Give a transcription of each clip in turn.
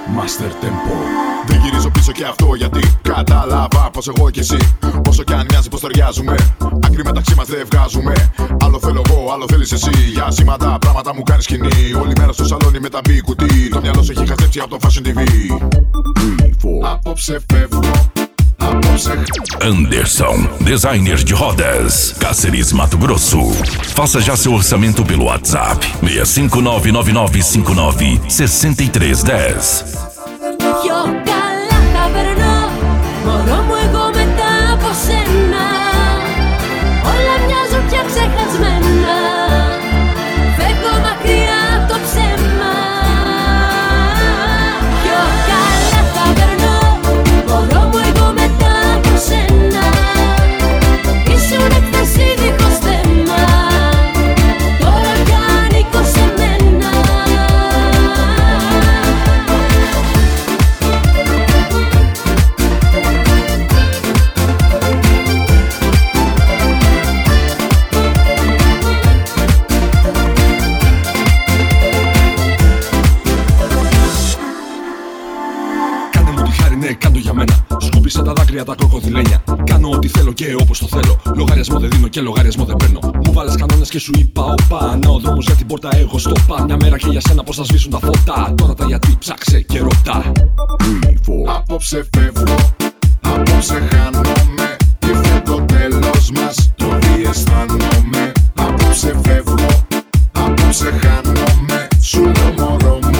Master Tempo. Δεν γυρίζω πίσω και αυτό γιατί κατάλαβα πως εγώ και εσύ, όσο κι αν μοιάζει πως ταιριάζουμε, άκρη μεταξύ μας δεν βγάζουμε. Άλλο θέλω εγώ, άλλο θέλεις εσύ. Για σήματα πράγματα μου κάνεις σκηνή. Όλη μέρα στο σαλόνι με τα μπι κουτί. Το μυαλό σου έχει χαζέψει από το Fashion TV. Απόψε φεύγω. Anderson, designer de rodas, Cáceres, Mato Grosso. Faça já seu orçamento pelo WhatsApp 65999596310. Πιο καλά θα περνώ, μωρό μου εγώ μετά από σένα. Όλα μοιάζουν πια ξεχασμένα. Φεύγω μακριά από το ψέμα. Πιο καλά θα περνώ, μωρό μου εγώ μετά από σένα. Ήσουν εκθέση δίχως θέμα. Τώρα πια ανήκω σε μένα. Κάντο για μένα. Σκούπισα τα δάκρυα τα κροκοδιλένια. Κάνω ό,τι θέλω και όπως το θέλω. Λογαριασμό δεν δίνω και λογαριασμό δεν παίρνω. Μου βάλες κανόνες και σου είπα οπα. Να ο δρόμος για την πόρτα εγώ στο πα. Μια μέρα και για σένα πως θα σβήσουν τα φώτα. Τώρα τα γιατί ψάξε και ρωτά. Απόψε φεύγω. Απόψε χάνομαι. Ήρθε το τέλος μας. Το τι αισθάνομαι. Απόψε φεύγω. Απόψε χάνομαι. Σου λέω μωρό μου.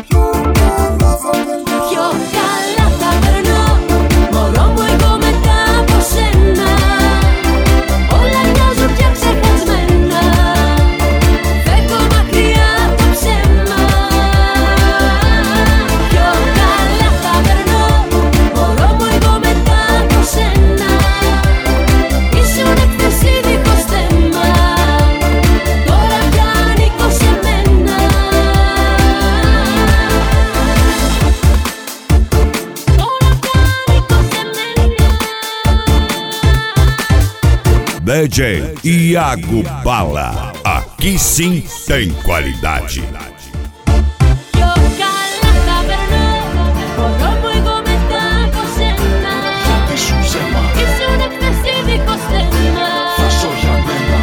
Πιο καλά θα περνώ, μωρό μου εγώ μετά από σένα. Όλα μοιάζουν πια ξεχασμένα. Φεύγω μακριά από το ψέμα. Πιο καλά θα περνώ, μωρό μου εγώ μετά από σένα. Ήσουν εκθέση δίχως θέμα. Τώρα πια ανήκω σε μένα. DJ Iago Bala. Aqui sim tem qualidade. Πιο καλά θα περνώ, μωρό μου εγώ μετά από σένα. Γιατί σου ψέμα. Ήσουν εκθέση δίχως θέμα. Θα ζω για μένα.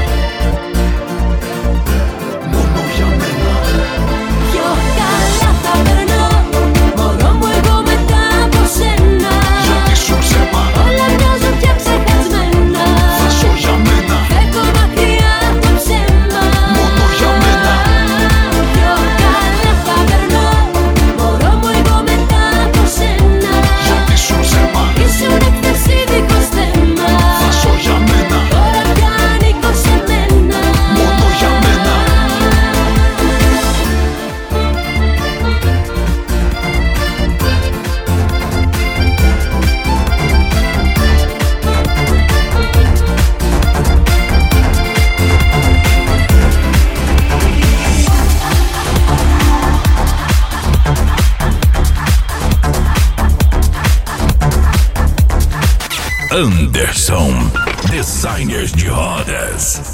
Μόνο για μένα. Πιο καλά θα περνώ, μωρό μου εγώ μετά από σένα. Γιατί σου ψέμα. Όλα μοιάζουν πια ξεχασμένα. Θα ζω για μένα. Φεύγω μακριά από το ψέμα. Μόνο για μένα. Πιο καλά θα περνώ, μωρό μου εγώ μετά από σένα. Γιατί σου ψέμα. Ήσουν εκθέση δίχως θέμα. Θα ζω για μένα. Τώρα πια ανήκω σε μένα. Μόνο για μένα. Anderson, designers de rodas.